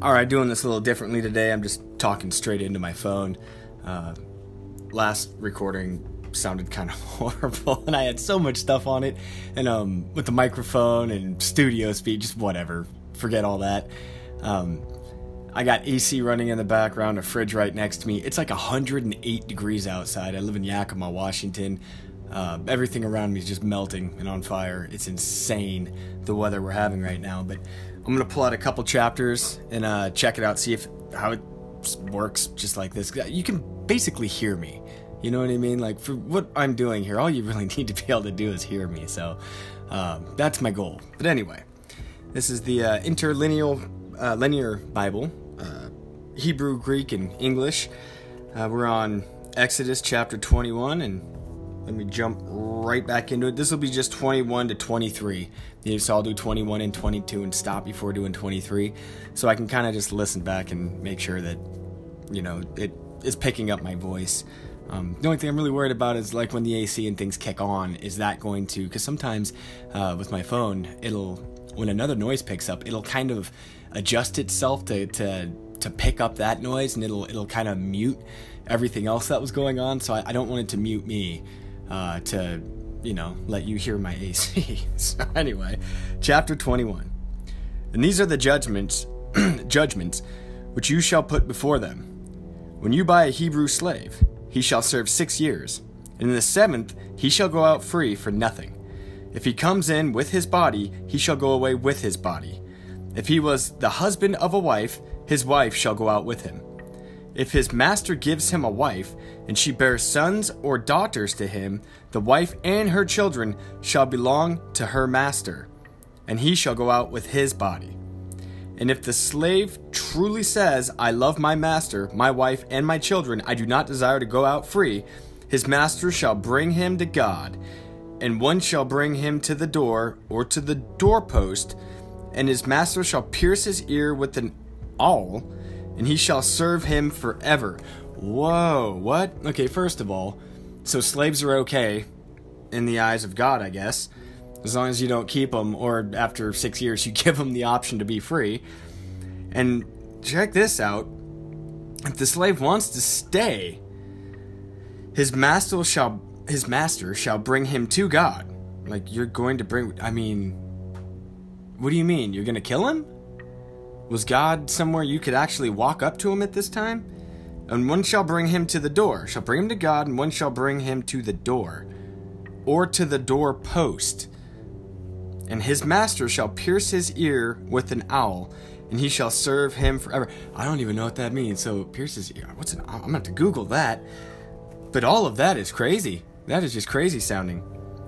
Alright, doing this a little differently today. I'm just talking straight into my phone. Last recording sounded kind of horrible, and I had so much stuff on it, and with the microphone and studio speed, just whatever. Forget all that. I got AC running in the background, a fridge right next to me. It's like 108 degrees outside. I live in Yakima, Washington. Everything around me is just melting and on fire. It's insane, the weather we're having right now. But I'm going to pull out a couple chapters and check it out, see how it works just like this. You can basically hear me. You know what I mean? Like, for what I'm doing here, all you really need to be able to do is hear me. So that's my goal. But anyway, this is the linear Bible, Hebrew, Greek, and English. We're on Exodus chapter 21, and let me jump right back into it. This will be just 21 to 23. So I'll do 21 and 22 and stop before doing 23. So I can kind of just listen back and make sure that, you know, it is picking up my voice. The only thing I'm really worried about is like when the AC and things kick on, is that going to, because sometimes with my phone, when another noise picks up, it'll kind of adjust itself to pick up that noise, and it'll kind of mute everything else that was going on. So I don't want it to mute me to, you know, let you hear my AC. So anyway, chapter 21. And these are the judgments which you shall put before them. When you buy a Hebrew slave, he shall serve 6 years, and in the 7th he shall go out free for nothing. If he comes in with his body, he shall go away with his body. If he was the husband of a wife, his wife shall go out with him. If his master gives him a wife, and she bears sons or daughters to him, the wife and her children shall belong to her master, and he shall go out with his body. And if the slave truly says, I love my master, my wife, and my children, I do not desire to go out free, his master shall bring him to God, and one shall bring him to the door, or to the doorpost, and his master shall pierce his ear with an awl, and he shall serve him forever. Whoa, what? Okay, first of all, so slaves are okay in the eyes of God, I guess, as long as you don't keep them, or after 6 years you give them the option to be free. And check this out. If the slave wants to stay, his master shall bring him to God. Like, you're going to bring, I mean, what do you mean? You're going to kill him? Was God somewhere you could actually walk up to him at this time? And one shall bring him to the door, shall bring him to God, and one shall bring him to the door, or to the doorpost. And his master shall pierce his ear with an awl, and he shall serve him forever. I don't even know what that means. So pierce his ear. What's an awl? I'm going to have to Google that. But all of that is crazy. That is just crazy sounding.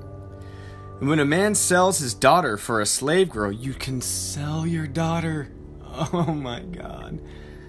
And when a man sells his daughter for a slave girl, you can sell your daughter. Oh my God.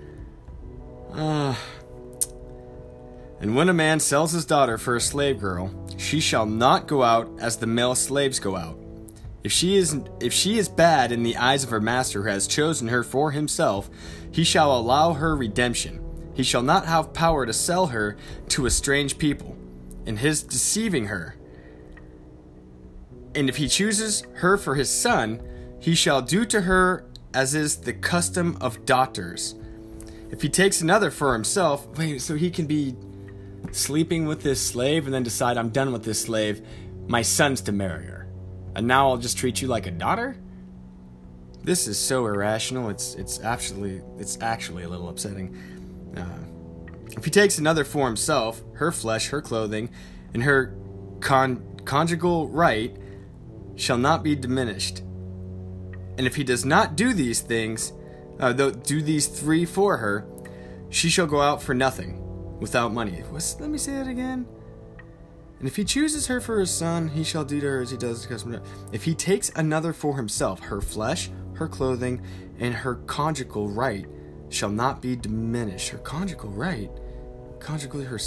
And when a man sells his daughter for a slave girl, she shall not go out as the male slaves go out. If she is bad in the eyes of her master who has chosen her for himself, he shall allow her redemption. He shall not have power to sell her to a strange people, in his deceiving her. And if he chooses her for his son, he shall do to her as is the custom of daughters. If he takes another for himself, wait, so he can be sleeping with this slave and then decide, I'm done with this slave, my son's to marry her, and now I'll just treat you like a daughter? This is so irrational. It's actually a little upsetting. If he takes another for himself, her flesh, her clothing, and her conjugal right shall not be diminished. And if he does not do these things, do these three for her, she shall go out for nothing, without money. Let me say that again. And if he chooses her for his son, he shall do to her as he does to custom. If he takes another for himself, her flesh, her clothing, and her conjugal right shall not be diminished. Her conjugal right? Conjugally her...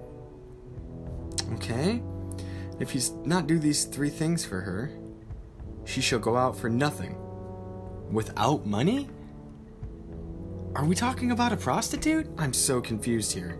Okay. If he's not do these three things for her, she shall go out for nothing. Without money? Are we talking about a prostitute? I'm so confused here.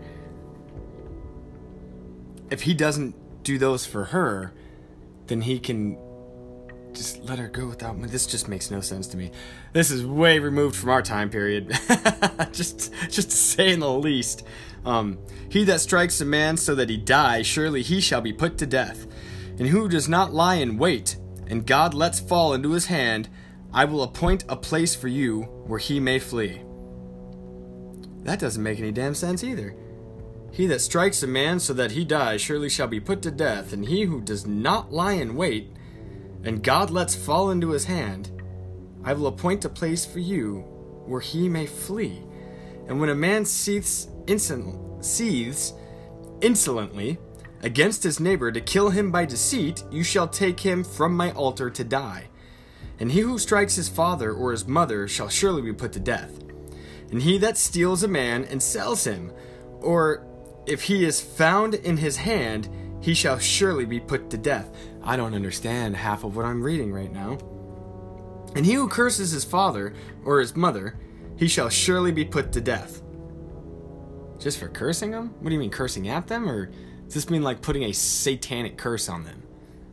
If he doesn't do those for her, then he can just let her go without me. This just makes no sense to me. This is way removed from our time period. just to say in the least. He that strikes a man so that he die, surely he shall be put to death. And who does not lie in wait, and God lets fall into his hand, I will appoint a place for you where he may flee. That doesn't make any damn sense either. He that strikes a man so that he die, surely shall be put to death. And he who does not lie in wait, and God lets fall into his hand, I will appoint a place for you where he may flee. And when a man seethes insolently against his neighbor to kill him by deceit, you shall take him from my altar to die. And he who strikes his father or his mother shall surely be put to death. And he that steals a man and sells him, or if he is found in his hand, he shall surely be put to death. I don't understand half of what I'm reading right now. And he who curses his father or his mother, he shall surely be put to death. Just for cursing them? What do you mean, cursing at them? Or does this mean like putting a satanic curse on them?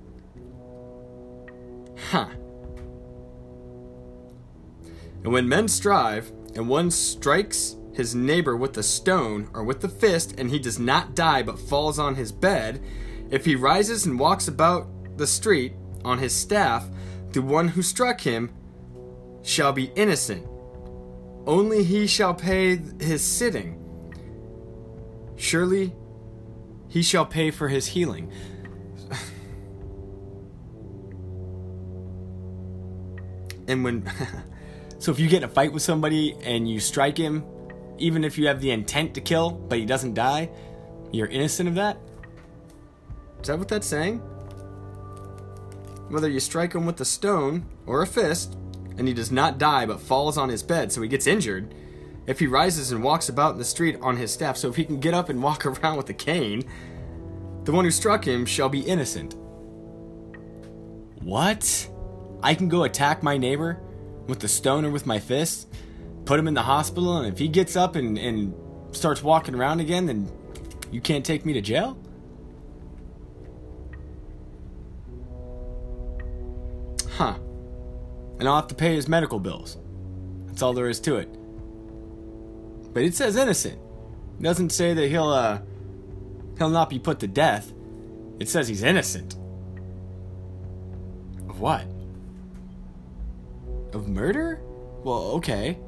Huh. And when men strive, and one strikes his neighbor with a stone or with the fist, and he does not die but falls on his bed, if he rises and walks about the street on his staff, the one who struck him shall be innocent. Only he shall pay his sitting. Surely he shall pay for his healing. And when... So if you get in a fight with somebody and you strike him, even if you have the intent to kill, but he doesn't die, you're innocent of that? Is that what that's saying? Whether you strike him with a stone or a fist, and he does not die but falls on his bed, so he gets injured, if he rises and walks about in the street on his staff, so if he can get up and walk around with a cane, the one who struck him shall be innocent. What? I can go attack my neighbor with the stone or with my fist, put him in the hospital, and if he gets up and starts walking around again, then you can't take me to jail? Huh. And I'll have to pay his medical bills. That's all there is to it. But it says innocent. It doesn't say that he'll not be put to death. It says he's innocent. Of what? Of murder? Well, okay.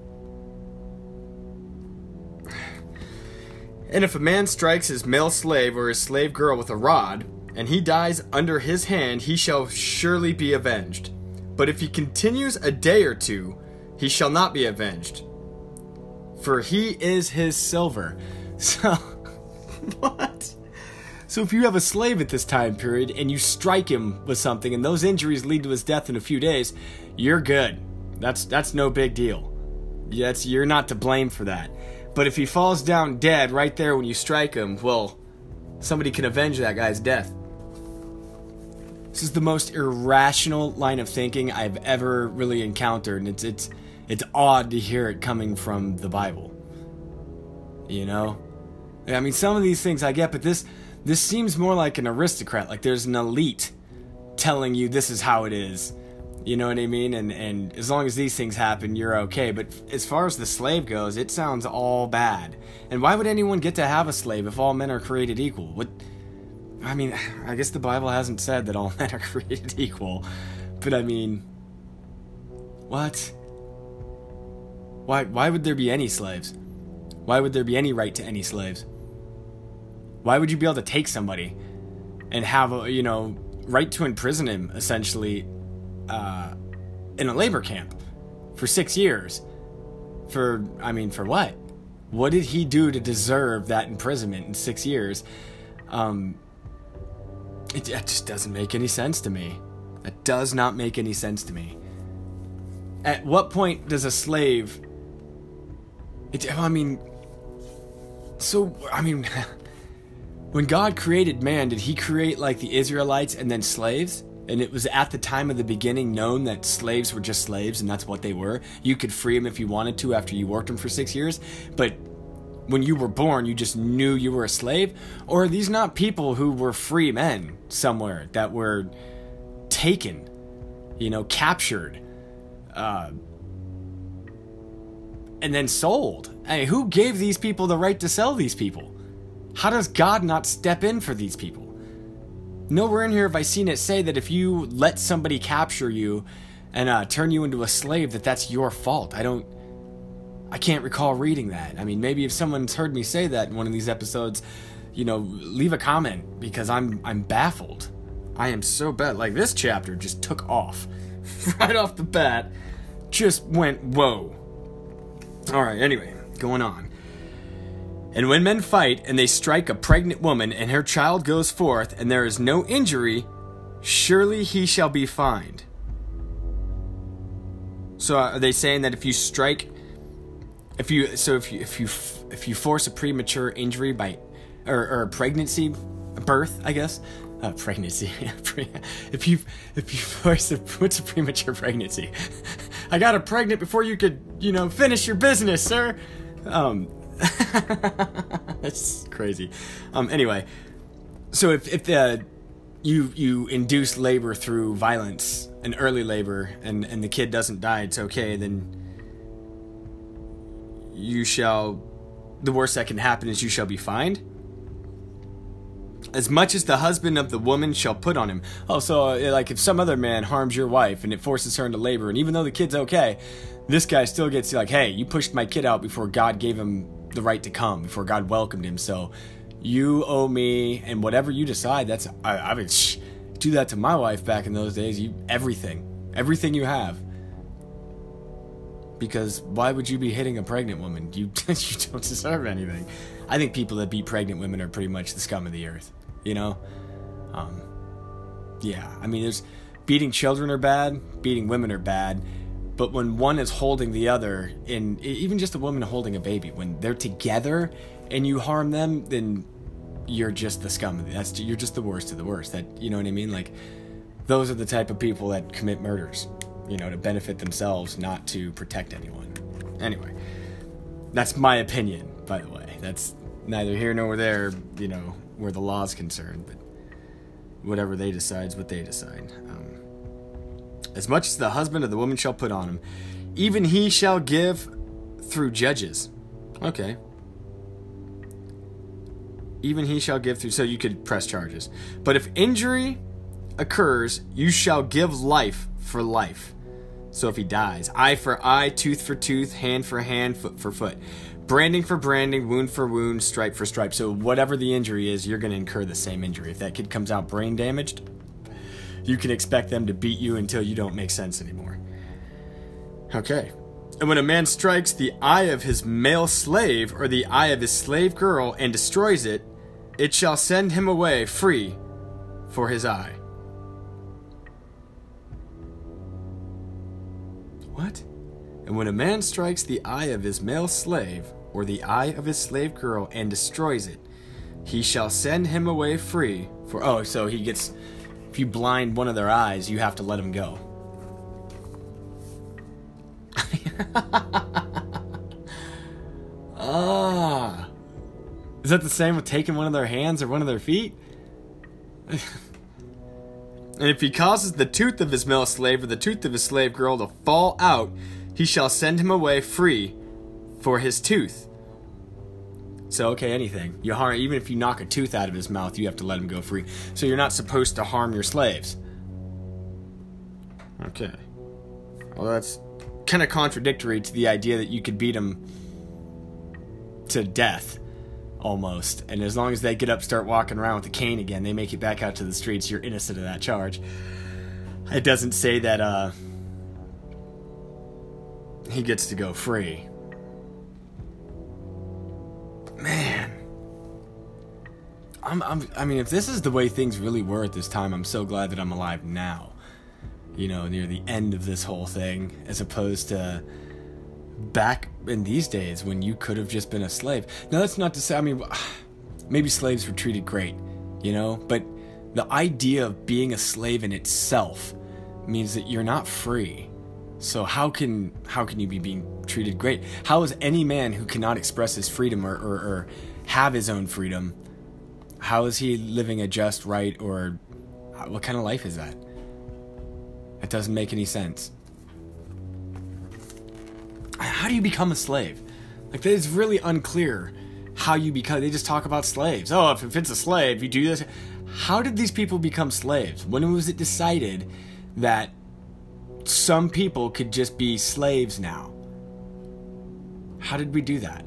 And if a man strikes his male slave or his slave girl with a rod, and he dies under his hand, he shall surely be avenged. But if he continues a day or two, he shall not be avenged. For he is his silver. So, what? So if you have a slave at this time period, and you strike him with something, and those injuries lead to his death in a few days, you're good. That's no big deal. You're not to blame for that. But if he falls down dead right there when you strike him, well, somebody can avenge that guy's death. This is the most irrational line of thinking I've ever really encountered, and it's odd to hear it coming from the Bible. You know? I mean, some of these things I get, but this seems more like an aristocrat, like there's an elite telling you this is how it is. You know what I mean? And as long as these things happen, you're okay. But as far as the slave goes, it sounds all bad. And why would anyone get to have a slave if all men are created equal? I mean, I guess the Bible hasn't said that all men are created equal. But I mean, what? Why would there be any slaves? Why would there be any right to any slaves? Why would you be able to take somebody and have a, right to imprison him, essentially, in a labor camp for 6 years? For what? What did he do to deserve that imprisonment in 6 years? It just doesn't make any sense to me. That does not make any sense to me. At what point does a slave... when God created man, did he create like the Israelites and then slaves? And it was at the time of the beginning known that slaves were just slaves, and that's what they were. You could free them if you wanted to after you worked them for 6 years, but when you were born, you just knew you were a slave? Or are these not people who were free men somewhere that were taken? captured, and then sold. Hey, who gave these people the right to sell these people? How does God not step in for these people? Nowhere in here have I seen it say that if you let somebody capture you and turn you into a slave, that's your fault. I can't recall reading that. I mean, maybe if someone's heard me say that in one of these episodes, leave a comment, because I'm baffled. I am so bad. Like, this chapter just took off. Right off the bat, just went, whoa. Alright, anyway, going on. And when men fight, and they strike a pregnant woman, and her child goes forth, and there is no injury, surely he shall be fined. So are they saying that if you strike, if you force a premature injury by, or a pregnancy, birth, I guess, pregnancy. if you force what's a premature pregnancy? I got her pregnant before you could, finish your business, sir. That's crazy. Anyway, so if you induce labor through violence, an early labor, and the kid doesn't die, it's okay, then the worst that can happen is you shall be fined. As much as the husband of the woman shall put on him. Oh, so like if some other man harms your wife and it forces her into labor, and even though the kid's okay, this guy still gets like, hey, you pushed my kid out before God gave him the right to come, before God welcomed him, so you owe me, and whatever you decide, I would do that to my wife back in those days. Everything you have, because why would you be hitting a pregnant woman? You don't deserve anything. I think people that beat pregnant women are pretty much the scum of the earth, yeah, I mean, beating children are bad, beating women are bad. But when one is holding the other, and even just a woman holding a baby, when they're together and you harm them, then you're just the scum. You're just the worst of the worst. You know what I mean? Like, those are the type of people that commit murders, to benefit themselves, not to protect anyone. Anyway, that's my opinion, by the way. That's neither here nor there, where the law's concerned. But whatever they decide is what they decide. As much as the husband of the woman shall put on him, even he shall give through judges. Okay. Even he shall give through, so you could press charges. But if injury occurs, you shall give life for life. So if he dies, eye for eye, tooth for tooth, hand for hand, foot for foot. Branding for branding, wound for wound, stripe for stripe. So whatever the injury is, you're going to incur the same injury. If that kid comes out brain damaged, you can expect them to beat you until you don't make sense anymore. Okay. And when a man strikes the eye of his male slave or the eye of his slave girl and destroys it, it shall send him away free for his eye. What? And when a man strikes the eye of his male slave or the eye of his slave girl and destroys it, he shall send him away free for... Oh, so he gets... If you blind one of their eyes, you have to let him go. Is that the same with taking one of their hands or one of their feet? And if he causes the tooth of his male slave or the tooth of his slave girl to fall out, he shall send him away free for his tooth. So, okay, anything. Even if you knock a tooth out of his mouth, you have to let him go free. So you're not supposed to harm your slaves. Okay. Well, that's kind of contradictory to the idea that you could beat them to death, almost. And as long as they get up, start walking around with a cane again, they make it back out to the streets, you're innocent of that charge. It doesn't say that, he gets to go free. Man, I mean, if this is the way things really were at this time, I'm so glad that I'm alive now. Near the end of this whole thing, as opposed to back in these days when you could have just been a slave. Now, that's not to say, I mean, maybe slaves were treated great, but the idea of being a slave in itself means that you're not free. So how can you be being treated great? How is any man who cannot express his freedom or have his own freedom, how is he living a just, right, or what kind of life is that? It doesn't make any sense. How do you become a slave? Like, it's really unclear how you become. They just talk about slaves. Oh, if it's a slave, you do this. How did these people become slaves? When was it decided that some people could just be slaves now? How did we do that?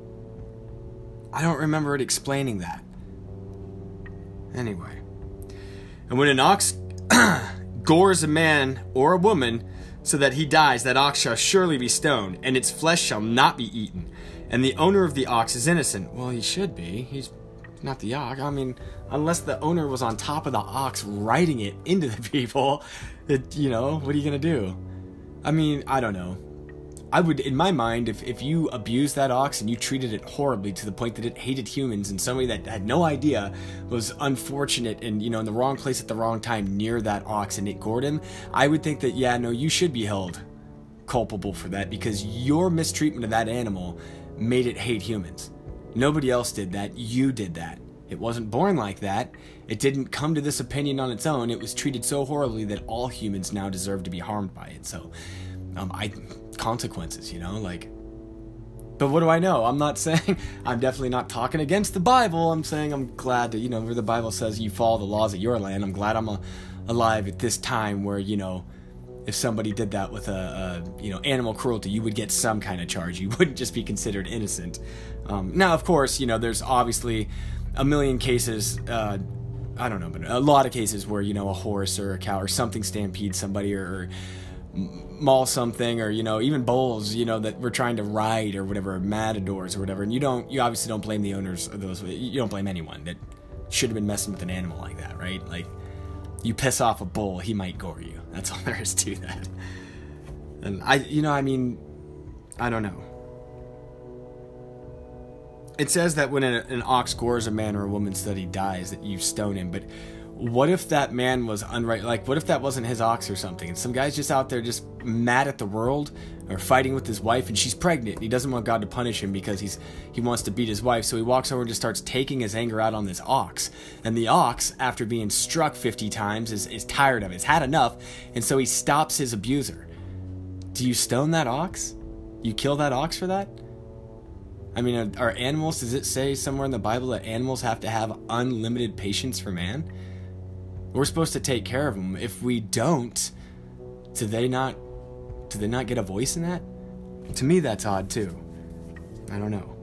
I don't remember it explaining that. Anyway. And when an ox gores a man or a woman so that he dies, that ox shall surely be stoned, and its flesh shall not be eaten. And the owner of the ox is innocent. Well, he should be. He's not the ox. I mean, unless the owner was on top of the ox riding it into the people, what are you going to do? I mean, I don't know. I would, in my mind, if you abused that ox and you treated it horribly to the point that it hated humans, and somebody that had no idea was unfortunate and, in the wrong place at the wrong time near that ox and it gored him, I would think that, you should be held culpable for that, because your mistreatment of that animal made it hate humans. Nobody else did that. You did that. It wasn't born like that. It didn't come to this opinion on its own. It was treated so horribly that all humans now deserve to be harmed by it. So, consequences, but what do I know? I'm not saying, I'm definitely not talking against the Bible. I'm saying I'm glad that, where the Bible says you follow the laws of your land. I'm glad I'm alive at this time where, if somebody did that with animal cruelty, you would get some kind of charge. You wouldn't just be considered innocent. Now, of course, there's obviously a million cases, I don't know, but a lot of cases where, a horse or a cow or something stampedes somebody or maul something, or even bulls that we're trying to ride or whatever, matadors or whatever, and you obviously don't blame the owners of those. You don't blame anyone that should have been messing with an animal like that, right? Like, you piss off a bull, he might gore you. That's all there is to that. And I don't know. It says that when an ox gores a man or a woman so that he dies, that you stone him, but what if that man was unright? Like, what if that wasn't his ox or something? And some guy's just out there just mad at the world or fighting with his wife, and she's pregnant. And he doesn't want God to punish him because he wants to beat his wife. So he walks over and just starts taking his anger out on this ox. And the ox, after being struck 50 times, is tired of it. It's had enough. And so he stops his abuser. Do you stone that ox? You kill that ox for that? I mean, are animals, does it say somewhere in the Bible that animals have to have unlimited patience for man? We're supposed to take care of them. If we don't, do they not get a voice in that? To me, that's odd too. I don't know.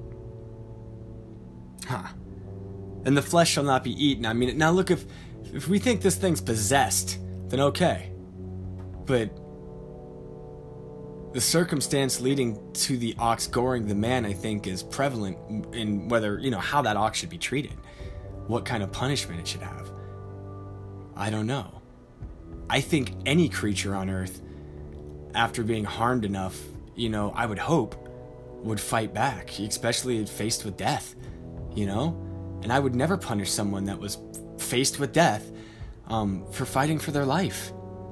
And the flesh shall not be eaten. I mean, now look, if we think this thing's possessed, then okay. But the circumstance leading to the ox goring the man, I think, is prevalent in whether, how that ox should be treated. What kind of punishment it should have. I don't know. I think any creature on earth, after being harmed enough, I would hope, would fight back, especially faced with death, And I would never punish someone that was faced with death for fighting for their life.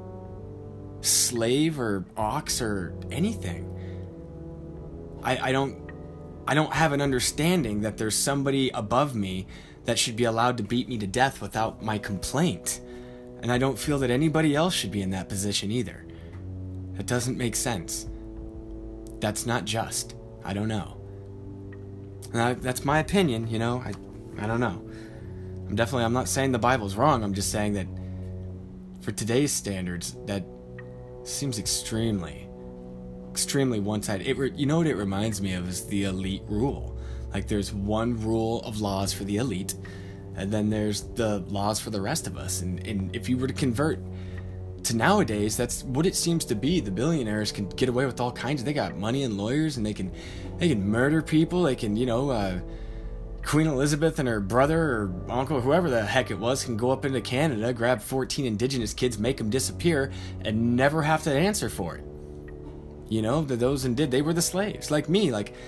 Slave or ox or anything. I don't have an understanding that there's somebody above me that should be allowed to beat me to death without my complaint. And I don't feel that anybody else should be in that position either. That doesn't make sense. That's not just. I don't know. That's my opinion, I don't know. I'm not saying the Bible's wrong. I'm just saying that for today's standards, that seems extremely one-sided. You know what it reminds me of is the elite rule. Like, there's one rule of laws for the elite, and then there's the laws for the rest of us. And if you were to convert to nowadays, that's what it seems to be. The billionaires can get away with all kinds. They got money and lawyers, and they can murder people. They can, Queen Elizabeth and her brother or uncle, whoever the heck it was, can go up into Canada, grab 14 indigenous kids, make them disappear, and never have to answer for it. They were the slaves. Like me,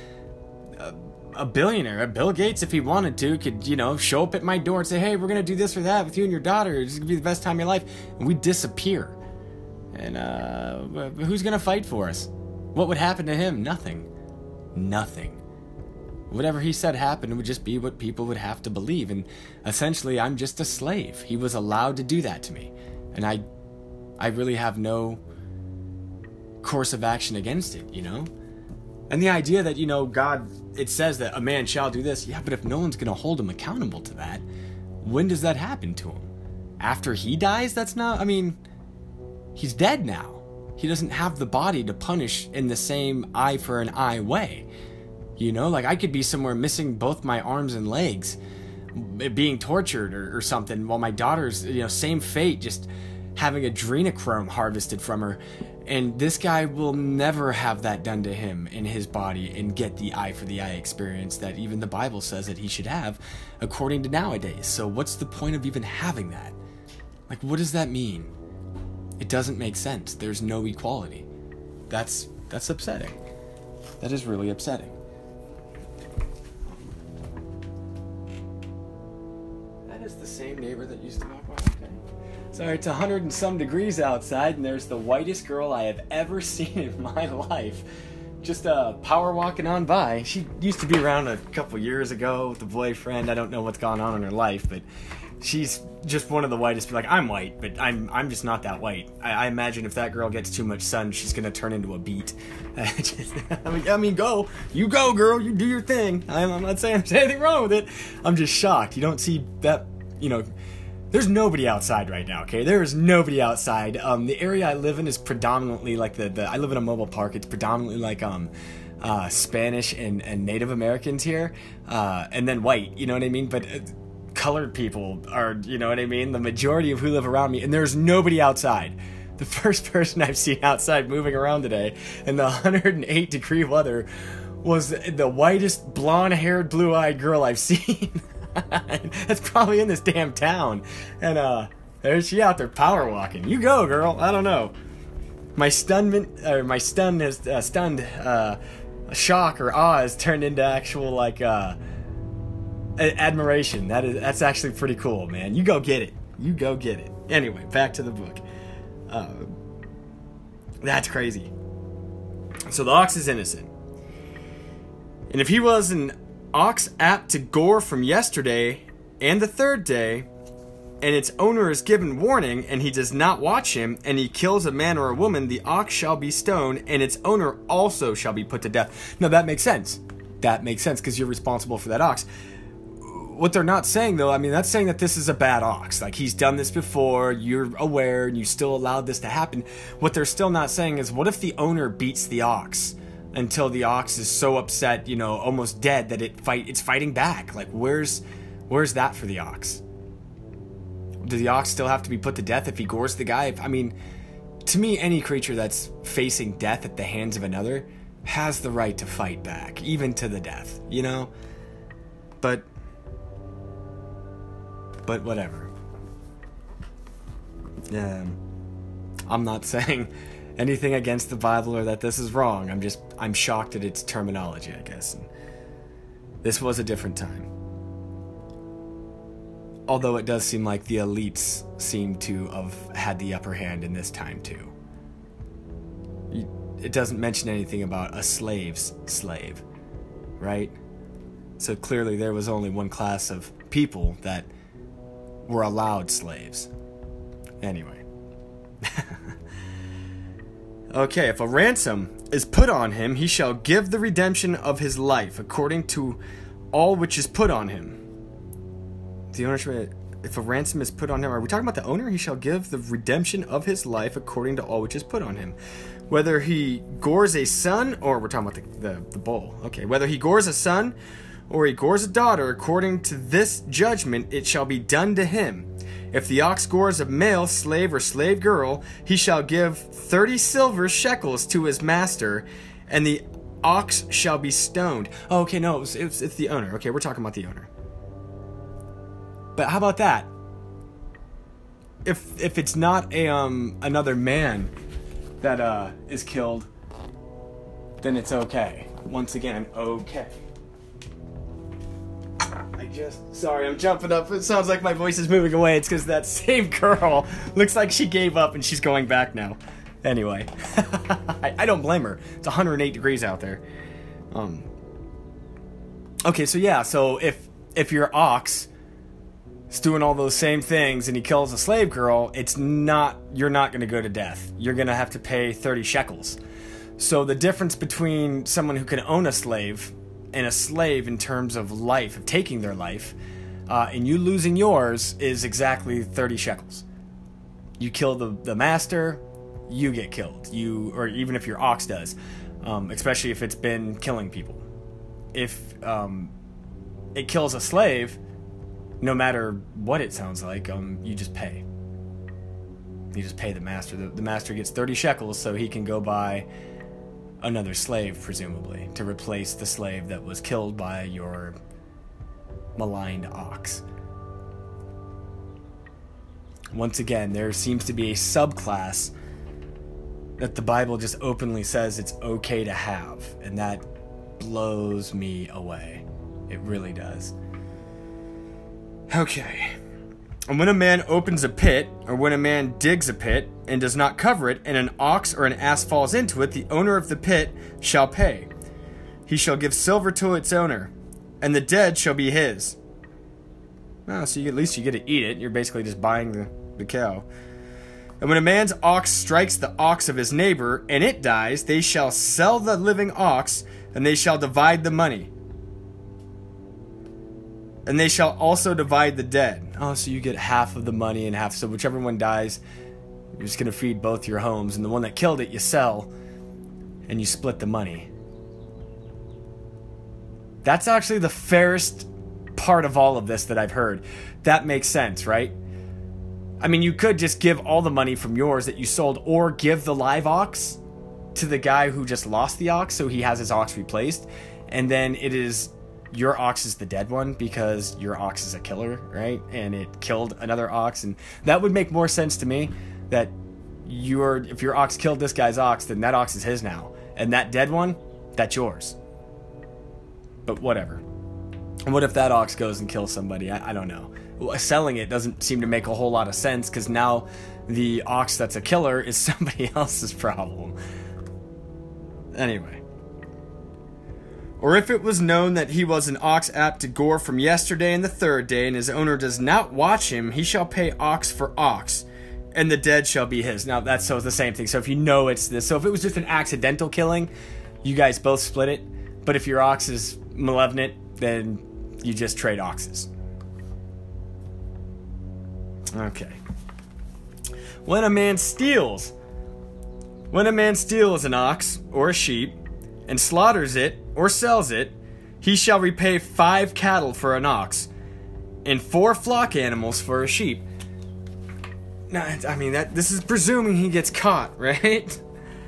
a billionaire, Bill Gates, if he wanted to, could, show up at my door and say, hey, we're going to do this or that with you and your daughter. It's going to be the best time of your life. And we disappear. And who's going to fight for us? What would happen to him? Nothing. Whatever he said happened would just be what people would have to believe. And essentially, I'm just a slave. He was allowed to do that to me. And I I really have no course of action against it, And the idea that, God, it says that a man shall do this. Yeah, but if no one's going to hold him accountable to that, when does that happen to him? After he dies? He's dead now. He doesn't have the body to punish in the same eye for an eye way. I could be somewhere missing both my arms and legs, being tortured or something, while my daughter's, same fate, just having adrenochrome harvested from her. And this guy will never have that done to him in his body and get the eye for the eye experience that even the Bible says that he should have, according to nowadays. So what's the point of even having that? What does that mean? It doesn't make sense. There's no equality. That's upsetting. That is really upsetting. That is the same neighbor that used to walk by. Okay. Sorry, it's 100 and some degrees outside, and there's the whitest girl I have ever seen in my life. Just power walking on by. She used to be around a couple years ago with a boyfriend. I don't know what's gone on in her life, but she's just one of the whitest. I'm white, but I'm just not that white. I imagine if that girl gets too much sun, she's gonna turn into a beet. Go. You go, girl. You do your thing. I'm not saying there's anything wrong with it. I'm just shocked. You don't see that, There's nobody outside right now, okay? There is nobody outside. The area I live in is predominantly I live in a mobile park. It's predominantly Spanish and Native Americans here, and then white, you know what I mean? But colored people are, you know what I mean? The majority of who live around me, and there's nobody outside. The first person I've seen outside moving around today in the 108 degree weather was the whitest blonde-haired, blue-eyed girl I've seen. That's probably in this damn town, and there's she out there power walking. You go, girl. I don't know. My stunned shock or awe has turned into actual admiration. That's actually pretty cool, man. You go get it. You go get it. Anyway, back to the book. That's crazy. So the ox is innocent, and if he was an ox apt to gore from yesterday and the third day, and its owner is given warning, and he does not watch him, and he kills a man or a woman, the ox shall be stoned, and its owner also shall be put to death. Now that makes sense. That makes sense because you're responsible for that ox. What they're not saying, though, that's saying that this is a bad ox. He's done this before, you're aware, and you still allowed this to happen. What they're still not saying is, what if the owner beats the ox until the ox is so upset, almost dead, that it's fighting back? Where's that for the ox? Does the ox still have to be put to death if he gores the guy? To me, any creature that's facing death at the hands of another has the right to fight back, even to the death, But whatever. I'm not saying anything against the Bible or that this is wrong. I'm shocked at its terminology, I guess. And this was a different time. Although it does seem like the elites seem to have had the upper hand in this time too. It doesn't mention anything about a slave's slave, right? So clearly there was only one class of people that were allowed slaves. Anyway. Okay, if a ransom is put on him, he shall give the redemption of his life according to all which is put on him. The owner, if a ransom is put on him, are we talking about the owner? He shall give the redemption of his life according to all which is put on him. Whether he gores a son, or we're talking about the bull. Okay, whether he gores a son or he gores a daughter, according to this judgment it shall be done to him. If the ox gores a male slave or slave girl, he shall give 30 silver shekels to his master, and the ox shall be stoned. Oh, okay, no, it's the owner. Okay, we're talking about the owner. But how about that? If it's not another man that is killed, then it's okay. Once again, okay. Sorry, I'm jumping up. It sounds like my voice is moving away. It's because that same girl looks like she gave up and she's going back now. Anyway, I don't blame her. It's 108 degrees out there. Okay, so yeah, so if your ox is doing all those same things and he kills a slave girl, you're not going to go to death. You're going to have to pay 30 shekels. So the difference between someone who can own a slave and a slave in terms of life, of taking their life, and you losing yours is exactly 30 shekels. You kill the master, you get killed. Or even if your ox does, especially if it's been killing people. If it kills a slave, no matter what it sounds like, you just pay. You just pay the master. The master gets 30 shekels so he can go buy another slave, presumably, to replace the slave that was killed by your maligned ox. Once again, there seems to be a subclass that the Bible just openly says it's okay to have, and that blows me away. It really does. Okay. And when a man opens a pit, or when a man digs a pit, and does not cover it, and an ox or an ass falls into it, the owner of the pit shall pay. He shall give silver to its owner, and the dead shall be his. Oh, so at least you get to eat it. You're basically just buying the cow. And when a man's ox strikes the ox of his neighbor, and it dies, they shall sell the living ox, and they shall divide the money. And they shall also divide the dead. Oh, so you get half of the money and half. So whichever one dies, you're just going to feed both your homes. And the one that killed it, you sell. And you split the money. That's actually the fairest part of all of this that I've heard. That makes sense, right? I mean, you could just give all the money from yours that you sold, or give the live ox to the guy who just lost the ox, so he has his ox replaced. And then it is... your ox is the dead one because your ox is a killer, right? And it killed another ox, and that would make more sense to me. That if your ox killed this guy's ox, then that ox is his now, and that dead one, that's yours. But whatever. And what if that ox goes and kills somebody? I don't know. Selling it doesn't seem to make a whole lot of sense, because now the ox that's a killer is somebody else's problem. Anyway. Or if it was known that he was an ox apt to gore from yesterday and the third day, and his owner does not watch him, he shall pay ox for ox, and the dead shall be his. Now, that's the same thing. So if you know it's this... so if it was just an accidental killing, you guys both split it. But if your ox is malevolent, then you just trade oxes. Okay. When a man steals an ox or a sheep, and slaughters it, or sells it, he shall repay 5 cattle for an ox, and 4 flock animals for a sheep. Now, I mean, this is presuming he gets caught, right?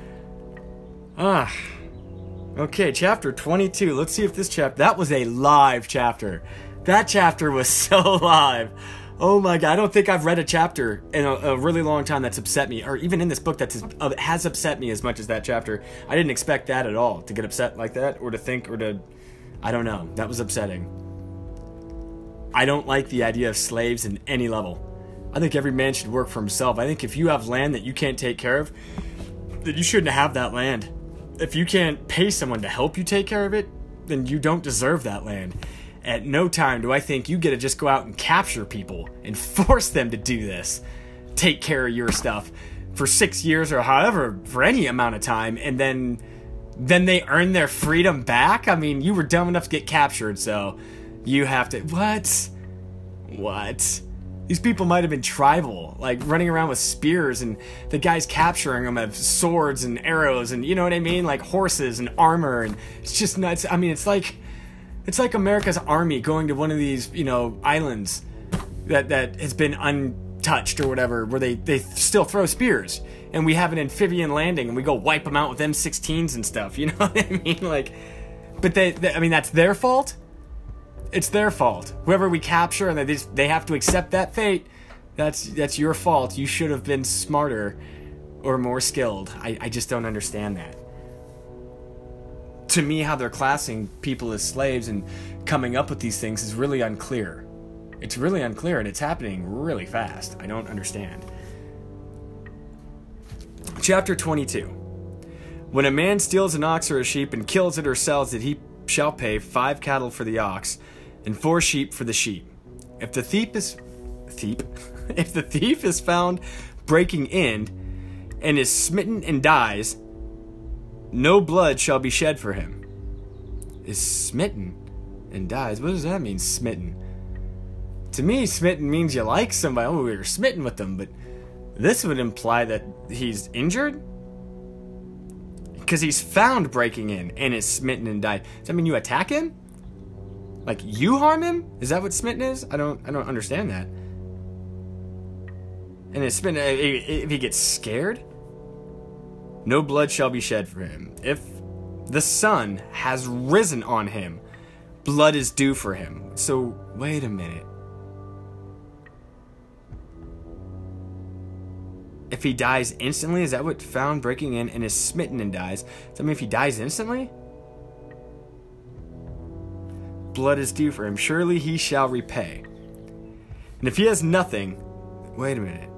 Okay, chapter 22. Let's see if this chapter... that was a live chapter. That chapter was so live. Oh my god, I don't think I've read a chapter in a really long time that's upset me, or even in this book that has upset me as much as that chapter. I didn't expect that at all, to get upset like that, or to think, or to... I don't know. That was upsetting. I don't like the idea of slaves in any level. I think every man should work for himself. I think if you have land that you can't take care of, then you shouldn't have that land. If you can't pay someone to help you take care of it, then you don't deserve that land. At no time do I think you get to just go out and capture people and force them to do this. Take care of your stuff for 6 years or however, for any amount of time, and then they earn their freedom back? I mean, you were dumb enough to get captured, so you have to... What? These people might have been tribal, like running around with spears, and the guys capturing them have swords and arrows and, you know what I mean? Like horses and armor, and it's just nuts. I mean, it's like America's army going to one of these, islands that has been untouched or whatever, where they still throw spears, and we have an amphibian landing, and we go wipe them out with M16s and stuff. You know what I mean? Like, but I mean, that's their fault. It's their fault. Whoever we capture, and they have to accept that fate. That's your fault. You should have been smarter or more skilled. I just don't understand that. To me, how they're classing people as slaves and coming up with these things is really unclear. It's really unclear, and it's happening really fast. I don't understand. Chapter 22. When a man steals an ox or a sheep and kills it or sells it, he shall pay 5 cattle for the ox and 4 sheep for the sheep. If the thief thief, if the thief is found breaking in and is smitten and dies, no blood shall be shed for him. Is smitten and dies? What does that mean, smitten? To me, smitten means you like somebody. Oh, we were smitten with them, but this would imply that he's injured? Because he's found breaking in and is smitten and died. Does that mean you attack him? Like you harm him? Is that what smitten is? I don't understand that. And it's smitten if he gets scared? No blood shall be shed for him. If the sun has risen on him, blood is due for him. So, wait a minute. If he dies instantly, is that what found breaking in and is smitten and dies? Does that mean if he dies instantly? Blood is due for him. Surely he shall repay. And if he has nothing, wait a minute.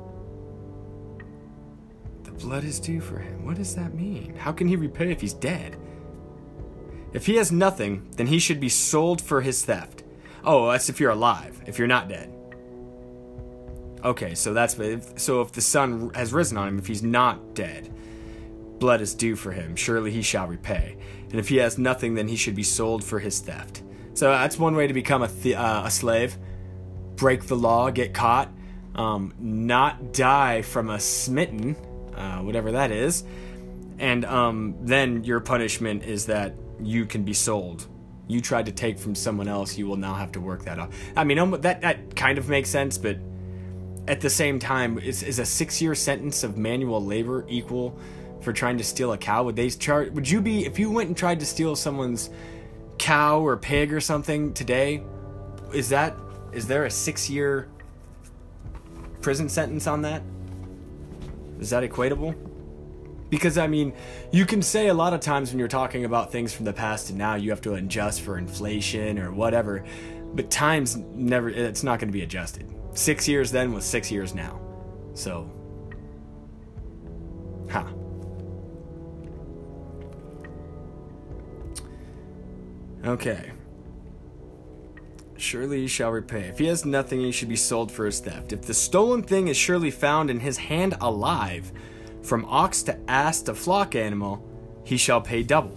The blood is due for him. What does that mean? How can he repay if he's dead? If he has nothing, then he should be sold for his theft. Oh, that's if you're alive. If you're not dead. Okay, so if the sun has risen on him, if he's not dead, blood is due for him. Surely he shall repay. And if he has nothing, then he should be sold for his theft. So that's one way to become a slave. Break the law, get caught, not die from a smitten, whatever that is, and then your punishment is that you can be sold. You tried to take from someone else, you will now have to work that off. I mean, that kind of makes sense, but at the same time, is a 6-year sentence of manual labor equal for trying to steal a cow? Would you be, if you went and tried to steal someone's cow or pig or something today, is there a 6-year prison sentence on that? Is that equatable? Because, I mean, you can say a lot of times when you're talking about things from the past and now, you have to adjust for inflation or whatever, but time's never, it's not going to be adjusted. 6 years then was 6 years now. So, okay. Surely he shall repay. If he has nothing, he should be sold for his theft. If the stolen thing is surely found in his hand alive, from ox to ass to flock animal, he shall pay double.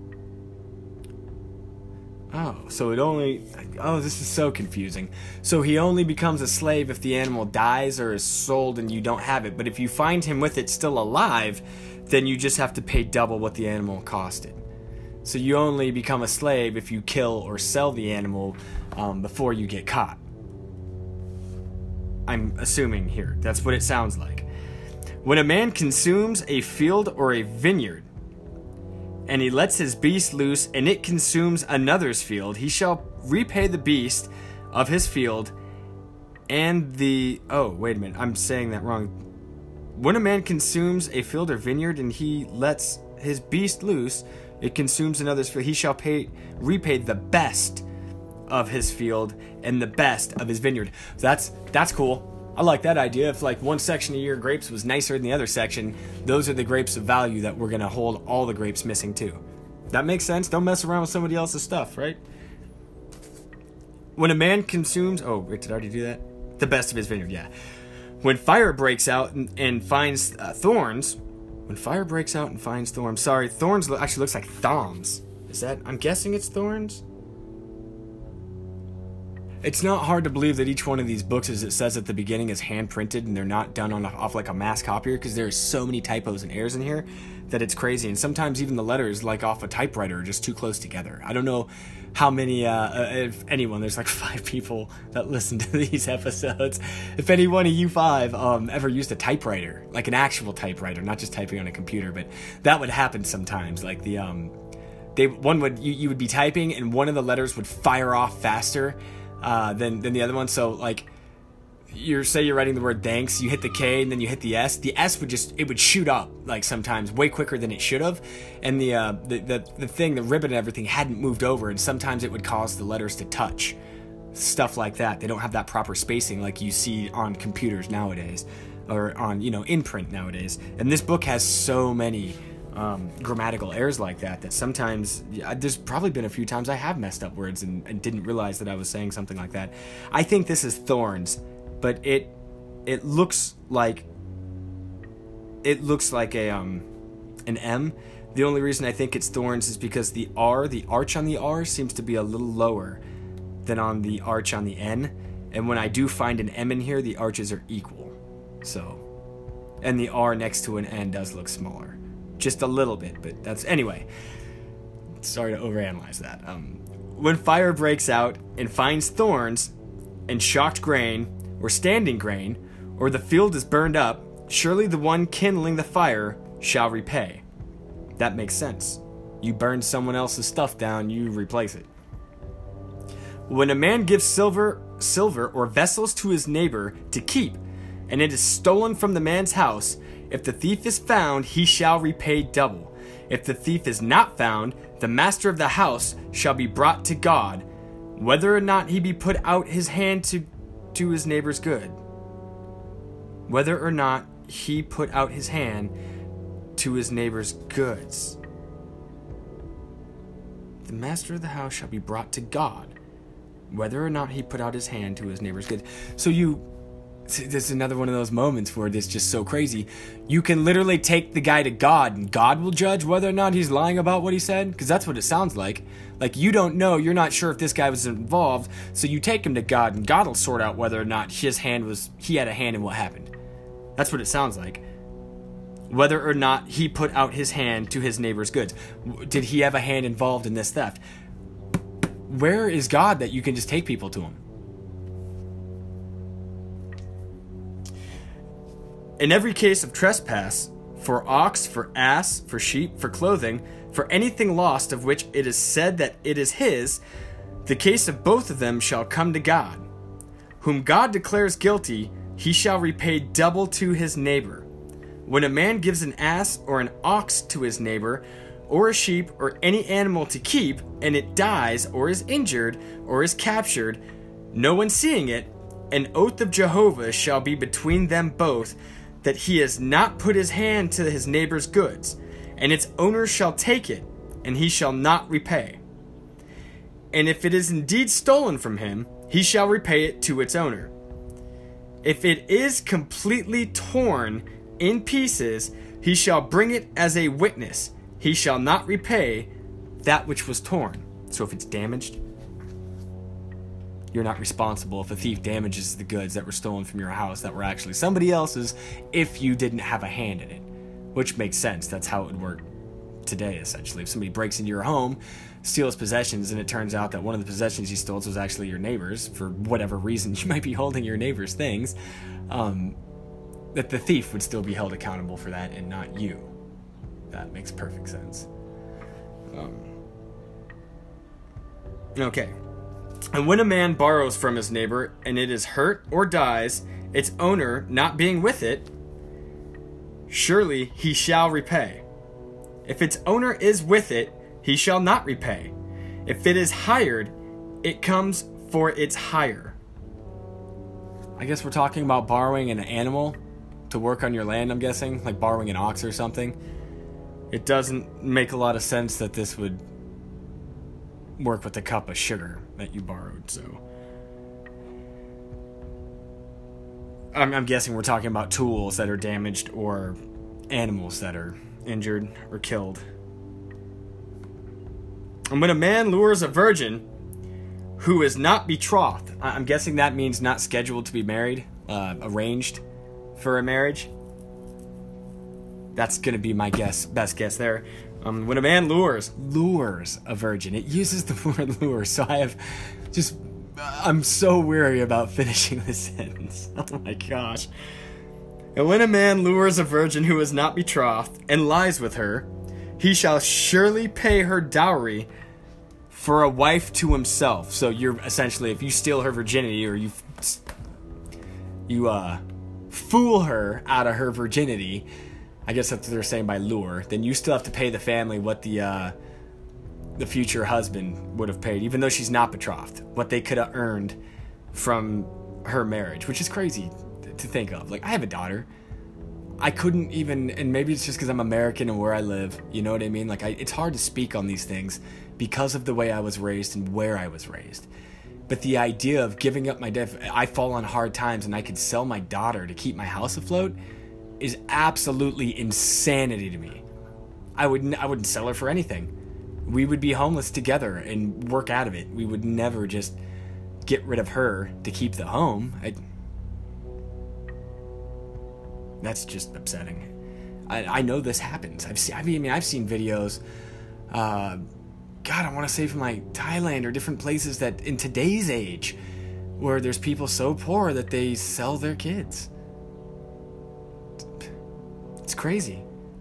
This is so confusing. So he only becomes a slave if the animal dies or is sold and you don't have it. But if you find him with it still alive, then you just have to pay double what the animal costed. So you only become a slave if you kill or sell the animal before you get caught. I'm assuming here. That's what it sounds like. When a man consumes a field or a vineyard, and he lets his beast loose, and it consumes another's field, he shall repay the beast of his field and the... Oh, wait a minute. I'm saying that wrong. When a man consumes a field or vineyard, and he lets his beast loose, it consumes another's field, he shall repay the best of his field and the best of his vineyard. So that's cool. I like that idea. If like one section of your grapes was nicer than the other section, those are the grapes of value that we're going to hold all the grapes missing too. That makes sense. Don't mess around with somebody else's stuff, right? When a man consumes... Oh, wait, did I already do that? The best of his vineyard, yeah. When fire breaks out and finds thorns... When fire breaks out and finds thorns... Sorry, thorns actually looks like thorns. Is that... I'm guessing it's thorns? It's not hard to believe that each one of these books, as it says at the beginning, is hand-printed and they're not done off like a mass copier, because there's so many typos and errors in here that it's crazy. And sometimes even the letters, like off a typewriter, are just too close together. I don't know how many, if anyone, there's like 5 people that listen to these episodes. If any one of you 5 ever used a typewriter, like an actual typewriter, not just typing on a computer, but that would happen sometimes. Like the, you would be typing and one of the letters would fire off faster than the other one. So like you're writing the word thanks, you hit the K and then you hit the S. The S would shoot up like sometimes way quicker than it should have, and the ribbon and everything hadn't moved over, and sometimes it would cause the letters to touch. Stuff like that. They don't have that proper spacing like you see on computers nowadays, or on in print nowadays. And this book has so many grammatical errors like that sometimes there's probably been a few times I have messed up words and didn't realize that I was saying something like that. I think this is thorns but it looks like a an M. The only reason I think it's thorns is because the arch on the R seems to be a little lower than on the arch on the N. And when I do find an M in here, the arches are equal. So, and the R next to an N does look smaller. Just a little bit, but that's, anyway. Sorry to overanalyze that. When fire breaks out and finds thorns and shocked grain, or standing grain, or the field is burned up, surely the one kindling the fire shall repay. That makes sense. You burn someone else's stuff down, you replace it. When a man gives silver or vessels to his neighbor to keep, and it is stolen from the man's house, if the thief is found, he shall repay double. If the thief is not found, the master of the house shall be brought to God, whether or not he be put out his hand to his neighbor's good. Whether or not he put out his hand to his neighbor's goods. The master of the house shall be brought to God, whether or not he put out his hand to his neighbor's goods. So this is another one of those moments where it's just so crazy. You can literally take the guy to God, and God will judge whether or not he's lying about what he said, because that's what it sounds like. Like, you don't know, you're not sure if this guy was involved, so you take him to God, and God will sort out whether or not he had a hand in what happened. That's what it sounds like. Whether or not he put out his hand to his neighbor's goods. Did he have a hand involved in this theft? Where is God that you can just take people to him? In every case of trespass, for ox, for ass, for sheep, for clothing, for anything lost of which it is said that it is his, the case of both of them shall come to God. Whom God declares guilty, he shall repay double to his neighbor. When a man gives an ass or an ox to his neighbor, or a sheep or any animal to keep, and it dies or is injured or is captured, no one seeing it, an oath of Jehovah shall be between them both, that he has not put his hand to his neighbor's goods, and its owner shall take it, and he shall not repay. And if it is indeed stolen from him, he shall repay it to its owner. If it is completely torn in pieces, he shall bring it as a witness. He shall not repay that which was torn. So if it's damaged, you're not responsible if a thief damages the goods that were stolen from your house that were actually somebody else's if you didn't have a hand in it. Which makes sense. That's how it would work today, essentially. If somebody breaks into your home, steals possessions, and it turns out that one of the possessions you stole was actually your neighbor's, for whatever reason you might be holding your neighbor's things, that the thief would still be held accountable for that and not you. That makes perfect sense. Okay. And when a man borrows from his neighbor, and it is hurt or dies, its owner not being with it, surely he shall repay. If its owner is with it, he shall not repay. If it is hired, it comes for its hire. I guess we're talking about borrowing an animal to work on your land, I'm guessing, like borrowing an ox or something. It doesn't make a lot of sense that this would work with the cup of sugar that you borrowed, so I'm guessing we're talking about tools that are damaged or animals that are injured or killed. And when a man lures a virgin who is not betrothed, I'm guessing that means not scheduled to be married, arranged for a marriage. That's going to be my best guess there. When a man lures a virgin, it uses the word lure, so I'm so weary about finishing this sentence. Oh my gosh. And when a man lures a virgin who is not betrothed and lies with her, he shall surely pay her dowry for a wife to himself. So you're essentially, if you steal her virginity or you fool her out of her virginity, I guess that's what they're saying by lure, then you still have to pay the family what the future husband would have paid, even though she's not betrothed, what they could have earned from her marriage, which is crazy to think of. Like, I have a daughter. I couldn't even, and maybe it's just because I'm American and where I live, you know what I mean? Like, it's hard to speak on these things because of the way I was raised and where I was raised. But the idea of giving up my death, I fall on hard times and I could sell my daughter to keep my house afloat, is absolutely insanity to me. I wouldn't sell her for anything. We would be homeless together and work out of it. We would never just get rid of her to keep the home. That's just upsetting. I know this happens. I've seen videos. God, I want to say from like Thailand or different places that in today's age, where there's people so poor that they sell their kids. It's crazy.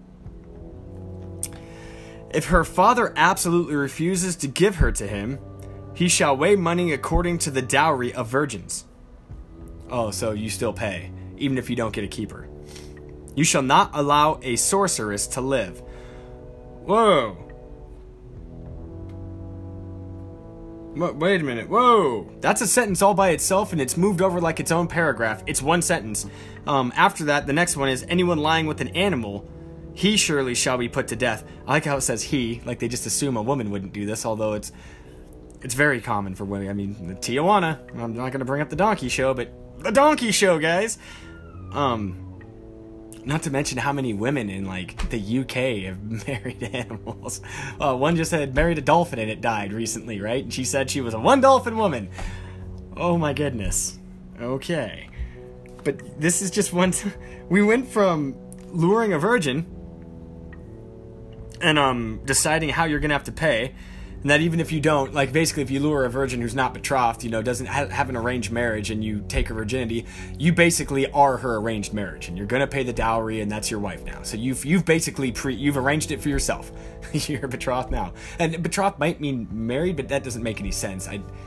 If her father absolutely refuses to give her to him, he shall weigh money according to the dowry of virgins. Oh, so you still pay, even if you don't get a keeper. You shall not allow a sorceress to live. Whoa. Wait a minute. Whoa. That's a sentence all by itself, and it's moved over like its own paragraph. It's one sentence. After that, the next one is, anyone lying with an animal, he surely shall be put to death. I like how it says he, like they just assume a woman wouldn't do this, although it's very common for women. I mean, the Tijuana, I'm not going to bring up the donkey show, but the donkey show, guys. Not to mention how many women in, like, the UK have married animals. One just had married a dolphin and it died recently, right? And she said she was a one-dolphin woman. Oh, my goodness. Okay. But this is just one... We went from luring a virgin and deciding how you're going to have to pay, and that even if you don't, like, basically if you lure a virgin who's not betrothed, doesn't have an arranged marriage, and you take her virginity, you basically are her arranged marriage, and you're gonna pay the dowry, and that's your wife now. So you've basically you've arranged it for yourself. You're betrothed now. And betrothed might mean married, but that doesn't make any sense.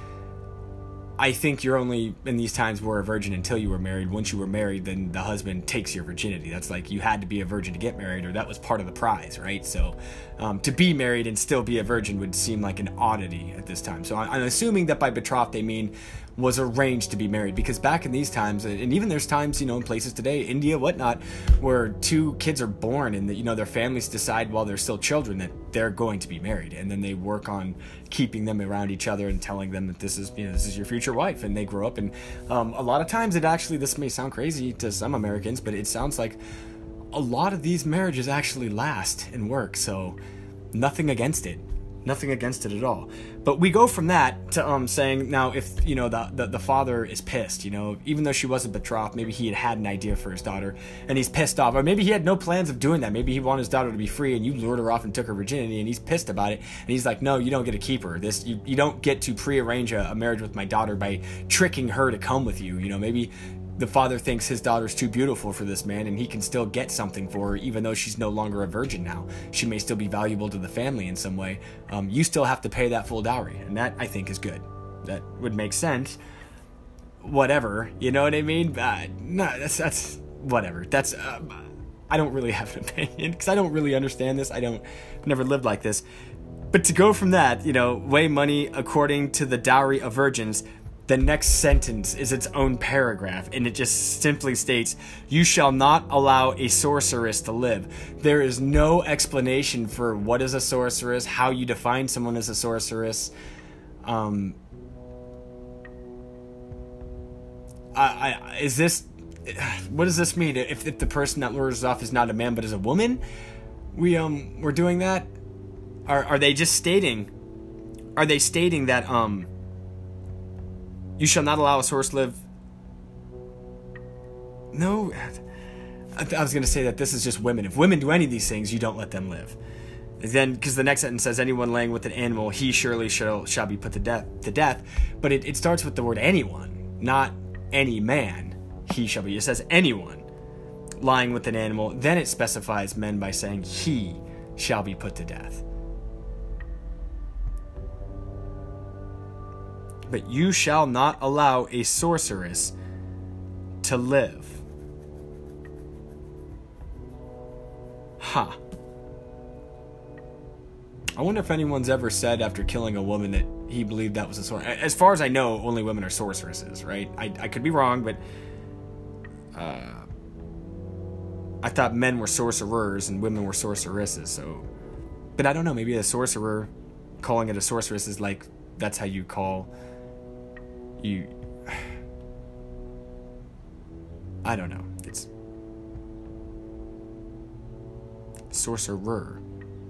I think you're only in these times were a virgin until you were married. Once you were married, then the husband takes your virginity. That's like you had to be a virgin to get married, or that was part of the prize, right? So to be married and still be a virgin would seem like an oddity at this time. So I'm assuming that by betrothed they mean was arranged to be married, because back in these times, and even there's times, in places today, India, whatnot, where two kids are born and their families decide while they're still children that they're going to be married, and then they work on keeping them around each other and telling them that this is your future wife, and they grow up. And a lot of times this may sound crazy to some Americans, but it sounds like a lot of these marriages actually last and work. So nothing against it at all. But we go from that to saying, now if the father is pissed, even though she wasn't betrothed, maybe he had an idea for his daughter and he's pissed off, or maybe he had no plans of doing that. Maybe he wanted his daughter to be free and you lured her off and took her virginity, and he's pissed about it, and he's like, no, you don't get to keep her. You don't get to prearrange a marriage with my daughter by tricking her to come with you. Maybe the father thinks his daughter's too beautiful for this man, and he can still get something for her, even though she's no longer a virgin now. She may still be valuable to the family in some way. You still have to pay that full dowry, and that, I think, is good. That would make sense. Whatever, you know what I mean? No, that's whatever. That's I don't really have an opinion, because I don't really understand this. Never lived like this. But to go from that, weigh money according to the dowry of virgins. The next sentence is its own paragraph, and it just simply states, you shall not allow a sorceress to live. There is no explanation for what is a sorceress, how you define someone as a sorceress. What does this mean? If the person that lures us off is not a man but is a woman, we're doing that? Are they just stating? Are they stating that you shall not allow a source to live? No. I was going to say that this is just women. If women do any of these things, you don't let them live. Then, because the next sentence says, anyone laying with an animal, he surely shall be put to death. But it starts with the word anyone, not any man. He shall be. It says anyone lying with an animal. Then it specifies men by saying he shall be put to death. But you shall not allow a sorceress to live. Huh. I wonder if anyone's ever said after killing a woman that he believed that was a sorceress. As far as I know, only women are sorceresses, right? I could be wrong, but I thought men were sorcerers and women were sorceresses. So, but I don't know. Maybe a sorcerer, calling it a sorceress is like, that's how you call I don't know. It's sorcerer.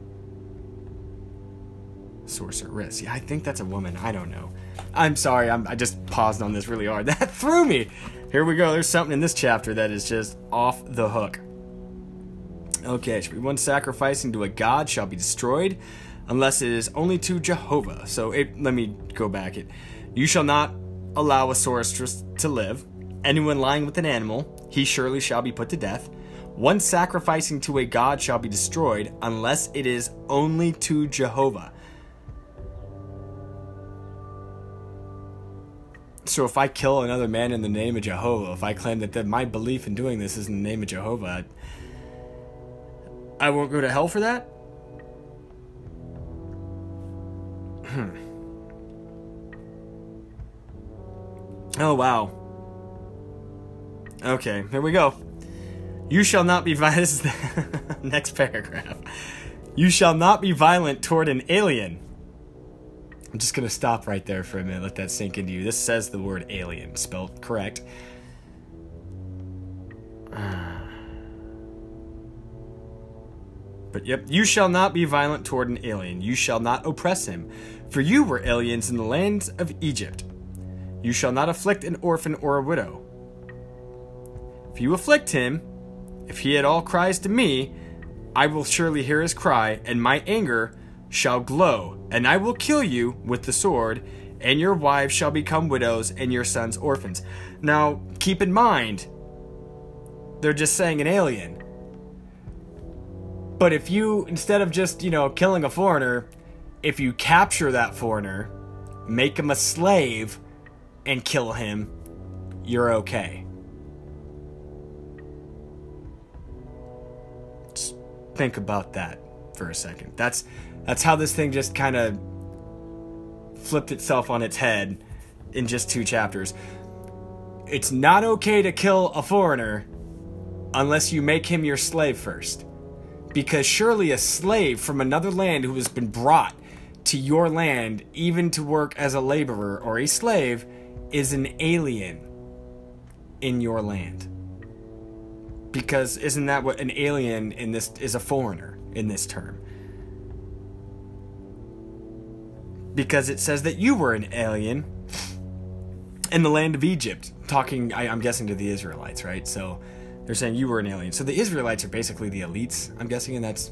Sorceress. Yeah, I think that's a woman. I don't know. I'm sorry. I just paused on this really hard. That threw me. Here we go. There's something in this chapter that is just off the hook. Okay, one sacrificing to a god shall be destroyed, unless it is only to Jehovah. So let me go back. You shall not allow a sorceress to live. Anyone lying with an animal, he surely shall be put to death. One sacrificing to a god shall be destroyed, unless it is only to Jehovah. So if I kill another man in the name of Jehovah, if I claim that my belief in doing this is in the name of Jehovah, I won't go to hell for that? Oh, wow. Okay, here we go. You shall not be violent. This is the next paragraph. You shall not be violent toward an alien. I'm just going to stop right there for a minute. Let that sink into you. This says the word alien, spelled correct. But yep, you shall not be violent toward an alien. You shall not oppress him, for you were aliens in the lands of Egypt. You shall not afflict an orphan or a widow. If you afflict him, if he at all cries to me, I will surely hear his cry, and my anger shall glow, and I will kill you with the sword, and your wives shall become widows, and your sons orphans. Now, keep in mind, they're just saying an alien. But if you, instead of just, killing a foreigner, if you capture that foreigner, make him a slave, and kill him, you're okay. Just think about that for a second. That's how this thing just kind of flipped itself on its head in just 2 chapters. It's not okay to kill a foreigner unless you make him your slave first. Because surely a slave from another land who has been brought to your land, even to work as a laborer or a slave, is an alien in your land. Because isn't that what an alien in this is? A foreigner in this term. Because it says that you were an alien in the land of Egypt. Talking, I'm guessing, to the Israelites, right? So they're saying you were an alien. So the Israelites are basically the elites, I'm guessing, and that's...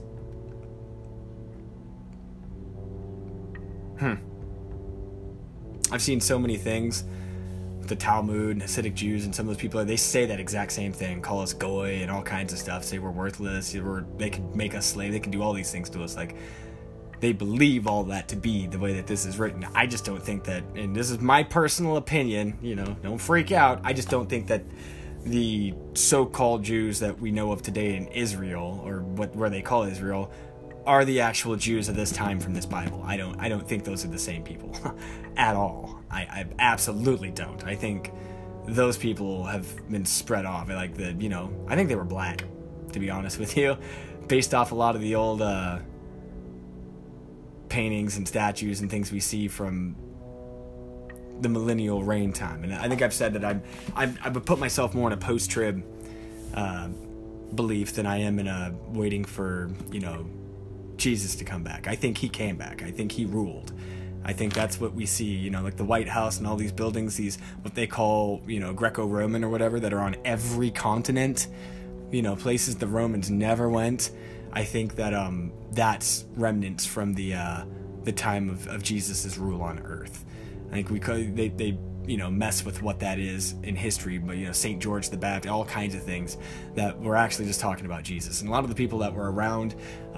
I've seen so many things with the Talmud and Hasidic Jews and some of those people, they say that exact same thing. Call us goy and all kinds of stuff. Say we're worthless. They can make us slave. They can do all these things to us. Like, they believe all that to be the way that this is written. I just don't think that, and this is my personal opinion, don't freak out. I just don't think that the so-called Jews that we know of today in Israel, or where they call Israel, are the actual Jews of this time from this Bible. I don't think those are the same people at all. I absolutely don't. I think those people have been spread off. I think they were black, to be honest with you, based off a lot of the old paintings and statues and things we see from the millennial reign time. And I think I've said that I would put myself more in a post-trib belief than I am in a waiting for, Jesus to come back. I think he came back. I think he ruled. I think that's what we see, like the White House and all these buildings, these what they call, Greco-Roman or whatever, that are on every continent, places the Romans never went. I think that that's remnants from the time of Jesus' rule on earth. I think they mess with what that is in history, but St. George the Baptist, all kinds of things that we're actually just talking about Jesus. And a lot of the people that were around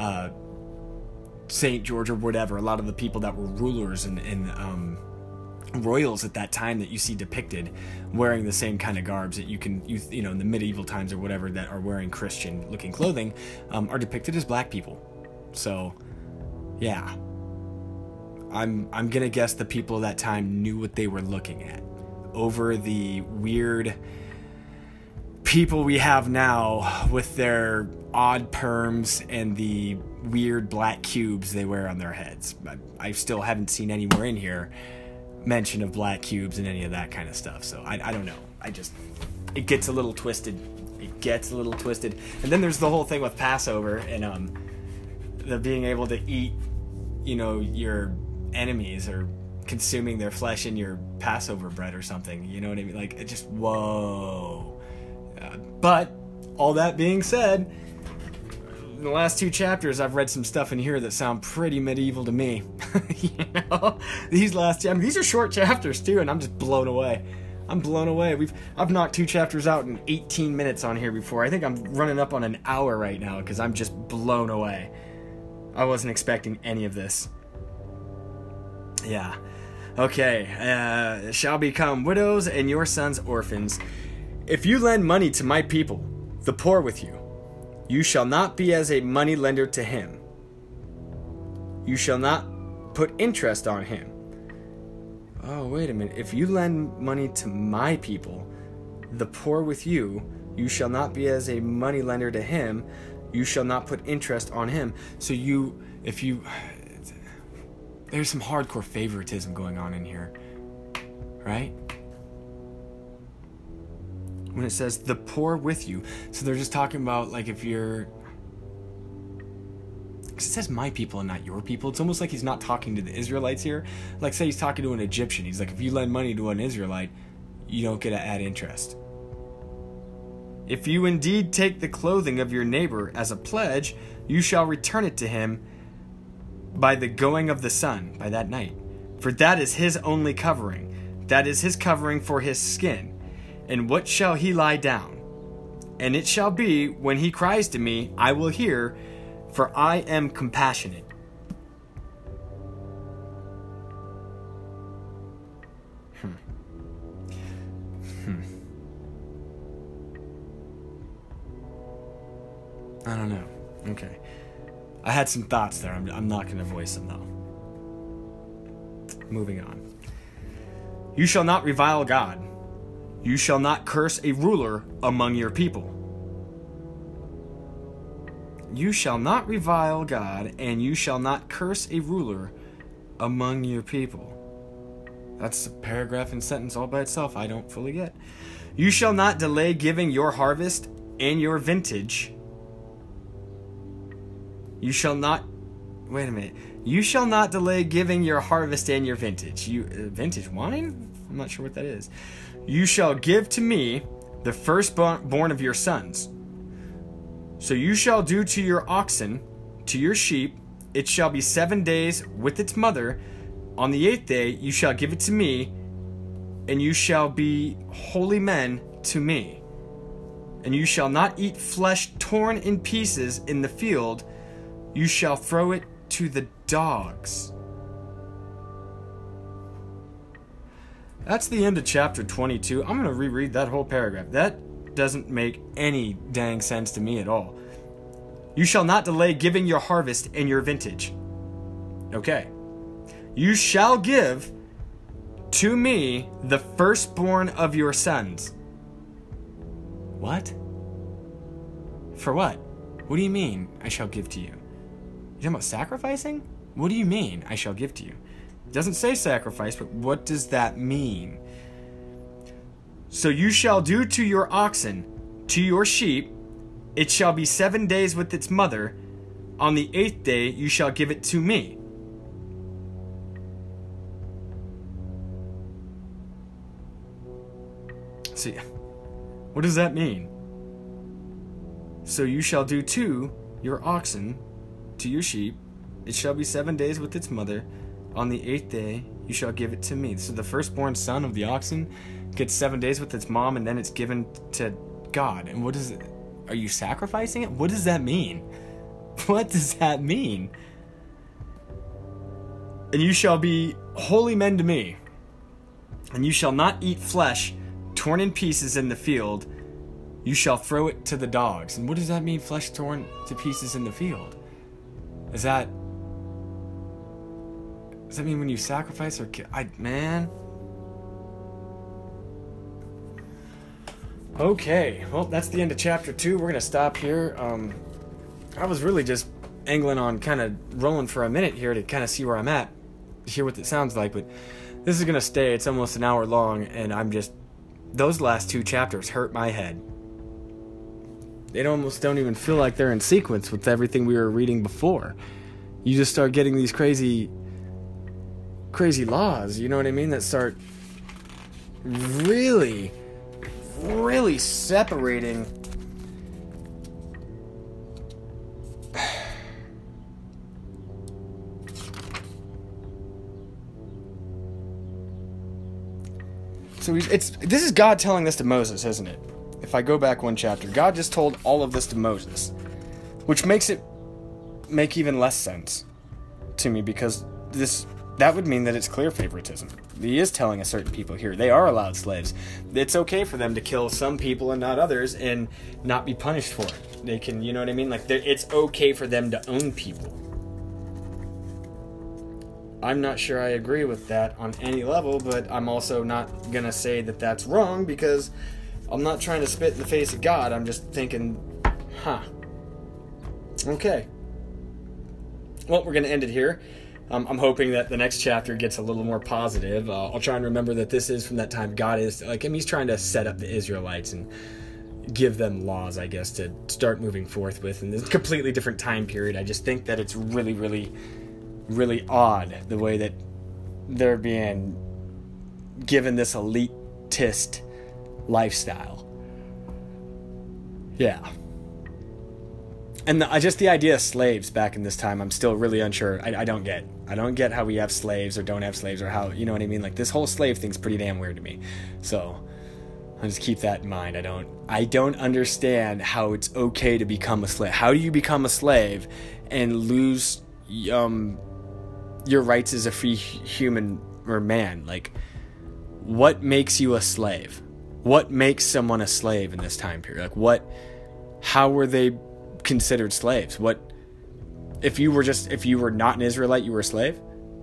St. George or whatever, a lot of the people that were rulers and royals at that time that you see depicted wearing the same kind of garbs that you in the medieval times or whatever, that are wearing Christian looking clothing, are depicted as black people. So yeah, I'm gonna guess the people of that time knew what they were looking at over the weird people we have now with their odd perms and the weird black cubes they wear on their heads. I still haven't seen anywhere in here, mention of black cubes and any of that kind of stuff. So I don't know. It gets a little twisted. And then there's the whole thing with Passover and the being able to eat, your enemies or consuming their flesh in your Passover bread or something. You know what I mean? Like, it just, whoa. But all that being said, in the last 2 chapters, I've read some stuff in here that sound pretty medieval to me. These are short chapters too, and I'm just blown away. I've knocked 2 chapters out in 18 minutes on here before. I think I'm running up on an hour right now because I'm just blown away. I wasn't expecting any of this. Yeah. Okay. Shall become widows and your sons orphans. If you lend money to my people, the poor with you, you shall not be as a money lender to him. You shall not put interest on him. Oh, wait a minute. If you lend money to my people, the poor with you, you shall not be as a money lender to him. You shall not put interest on him. So there's some hardcore favoritism going on in here, right? When it says the poor with you. So they're just talking about, like, if you're... Because it says my people and not your people. It's almost like he's not talking to the Israelites here. Like, say he's talking to an Egyptian. He's like, if you lend money to an Israelite, you don't get to add interest. If you indeed take the clothing of your neighbor as a pledge, you shall return it to him by the going of the sun, by that night. For that is his only covering. That is his covering for his skin. And what shall he lie down? And it shall be, when he cries to me, I will hear, for I am compassionate. I don't know. Okay. I had some thoughts there. I'm not going to voice them, though. Moving on. You shall not revile God. You shall not curse a ruler among your people. You shall not revile God, and you shall not curse a ruler among your people. That's a paragraph and sentence all by itself I don't fully get. You shall not delay giving your harvest and your vintage. You shall not... Wait a minute. You shall not delay giving your harvest and your vintage. Vintage wine? I'm not sure what that is. You shall give to me the firstborn of your sons. So you shall do to your oxen, to your sheep, it shall be 7 days with its mother. On the 8th day you shall give it to me, and you shall be holy men to me. And you shall not eat flesh torn in pieces in the field. You shall throw it to the dogs. That's the end of chapter 22. I'm going to reread that whole paragraph. That doesn't make any dang sense to me at all. You shall not delay giving your harvest and your vintage. Okay. You shall give to me the firstborn of your sons. What? For what? What do you mean, I shall give to you? You talking about sacrificing? What do you mean, I shall give to you? It doesn't say sacrifice, but what does that mean? So you shall do to your oxen, to your sheep, it shall be 7 days with its mother. On the 8th day you shall give it to me. See, what does that mean? So you shall do to your oxen, to your sheep, it shall be 7 days with its mother. On the 8th day you shall give it to me. So the firstborn son of the oxen gets 7 days with its mom, and then it's given to God. And what is it? Are you sacrificing it? What does that mean? What does that mean? And you shall be holy men to me, and you shall not eat flesh torn in pieces in the field. You shall throw it to the dogs. And what does that mean, flesh torn to pieces in the field? Does that mean when you sacrifice or kill? Man. Okay, well, that's the end of chapter 2. We're going to stop here. I was really just angling on kind of rolling for a minute here to kind of see where I'm at, hear what it sounds like, but This is going to stay. It's almost an hour long, and those last 2 chapters hurt my head. They almost don't even feel like they're in sequence with everything we were reading before. You just start getting these crazy laws, you know what I mean, that start really, really separating So this is God telling this to Moses, isn't it? If I go back 1 chapter, God just told all of this to Moses, which makes it make even less sense to me, because that would mean that it's clear favoritism. He is telling a certain people here they are allowed slaves. It's okay for them to kill some people and not others and not be punished for it. They can, you know what I mean? Like, it's okay for them to own people. I'm not sure I agree with that on any level, but I'm also not gonna say that that's wrong, because I'm not trying to spit in the face of God. I'm just thinking, okay. Well, we're gonna end it here. I'm hoping that the next chapter gets a little more positive. I'll try and remember that this is from that time God is, he's trying to set up the Israelites and give them laws, I guess, to start moving forth with in this completely different time period. I just think that it's really, really, really odd the way that they're being given this elitist lifestyle. Yeah. And just the idea of slaves back in this time, I'm still really unsure. I don't get how we have slaves or don't have slaves, or how, you know what I mean? Like, this whole slave thing's pretty damn weird to me. So I'll just keep that in mind. I don't understand how it's okay to become a slave. How do you become a slave and lose your rights as a free human or man? Like, what makes you a slave? What makes someone a slave in this time period? Like, how were they considered slaves? What if you were not an Israelite, you were a slave?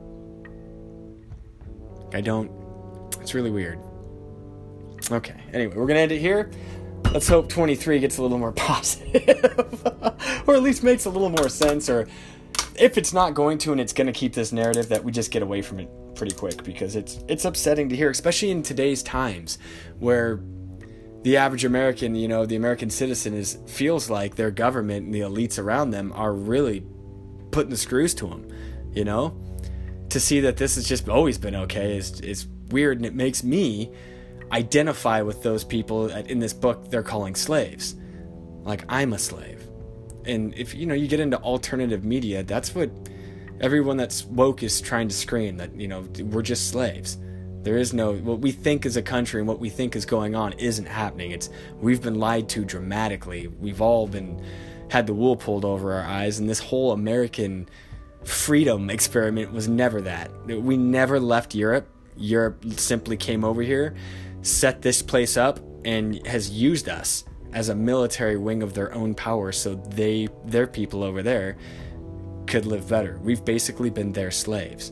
It's really weird. Okay, anyway, we're gonna end it here. Let's hope 23 gets a little more positive or at least makes a little more sense, or if it's not going to and it's going to keep this narrative, that we just get away from it pretty quick, because it's upsetting to hear, especially in today's times where the average American, the American citizen feels like their government and the elites around them are really putting the screws to them, to see that this has just always been okay is weird, and it makes me identify with those people in this book they're calling slaves. Like, I'm a slave. And if you get into alternative media, that's what everyone that's woke is trying to scream, that we're just slaves. There is no, what we think is a country and what we think is going on isn't happening. We've been lied to dramatically. We've all had the wool pulled over our eyes, and this whole American freedom experiment was never that. We never left Europe. Europe simply came over here, set this place up, and has used us as a military wing of their own power, so their people over there could live better. We've basically been their slaves.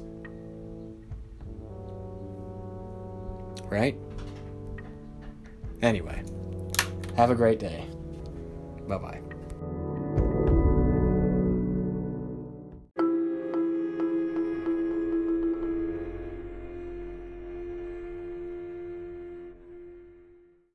Right? Anyway, have a great day. Bye-bye.